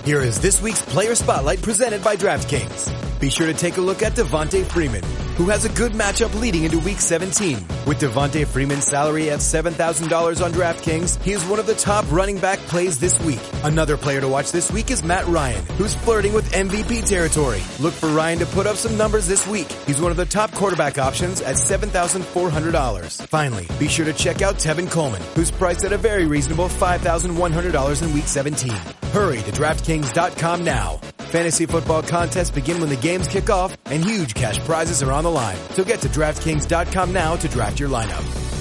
Here is this week's Player Spotlight presented by DraftKings. Be sure to take a look at Devonta Freeman, who has a good matchup leading into Week 17. With Devonta Freeman's salary at $7,000 on DraftKings, he is one of the top running back plays this week. Another player to watch this week is Matt Ryan, who's flirting with MVP territory. Look for Ryan to put up some numbers this week. He's one of the top quarterback options at $7,400. Finally, be sure to check out Tevin Coleman, who's priced at a very reasonable $5,100 in Week 17. Hurry to DraftKings.com now. Fantasy football contests begin when the games kick off, and huge cash prizes are on the line. So get to DraftKings.com now to draft your lineup.